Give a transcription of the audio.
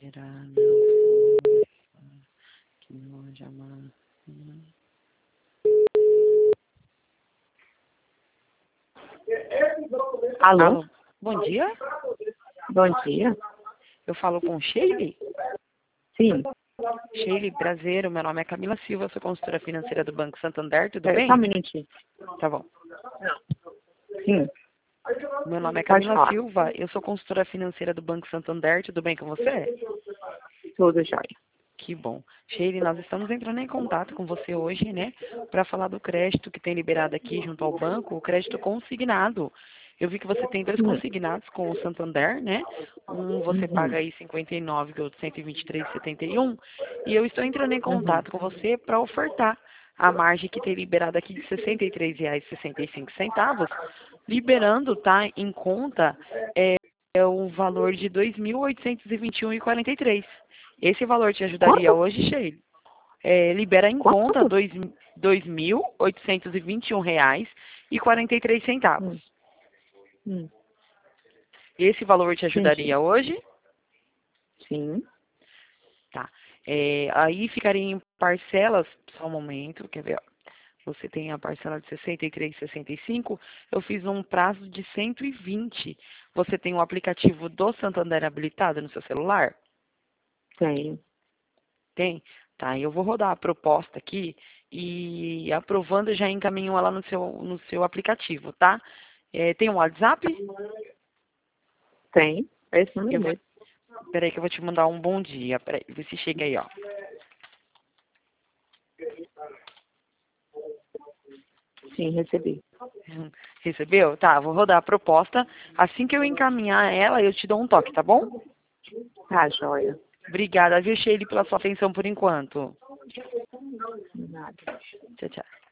será não foi que nós amamos. Alô? Alô, bom dia. Bom dia. Eu falo com Sheila. Sim. Sheila, prazer. Meu nome é Camila Silva, sou consultora financeira do Banco Santander, tudo Espera bem? só um minutinho. Tá bom. Sim. Meu nome é Pode Camila falar. Silva, eu sou consultora financeira do Banco Santander, tudo bem com você? Tudo jóia. Que bom. Sheila, nós estamos entrando em contato com você hoje, né, para falar do crédito que tem liberado aqui junto ao banco, o crédito consignado. Eu vi que você tem dois consignados com o Santander, né? Um você paga aí 59, que é o 123,71, e eu estou entrando em contato com você para ofertar a margem que tem liberado aqui de R$ 63,65, liberando, tá, em conta o valor de R$ 2.821,43. Esse valor te ajudaria Quanto? hoje, Sheila? Libera em conta Quanto? R$ 2.821,43. Hum. Hum. Esse valor te Entendi. ajudaria hoje? Sim. Tá. Aí ficaria em parcelas, só um momento, quer ver? Ó. Você tem a parcela de 63,65. Eu fiz um prazo de 120. Você tem o aplicativo do Santander habilitado no seu celular? Tenho. Tem? Tá, eu vou rodar a proposta aqui e aprovando já encaminho ela no seu aplicativo, tá? Tem um WhatsApp? Tem. É esse número Eu vou, mesmo. peraí que eu vou te mandar um bom dia. Peraí, vê se chega aí, ó. Sim, recebi. Recebeu? Tá, vou rodar a proposta. Assim que eu encaminhar ela, eu te dou um toque, tá bom? Tá, jóia. Obrigada, viu, Sheila, pela sua atenção por enquanto. Nada. Tchau, tchau.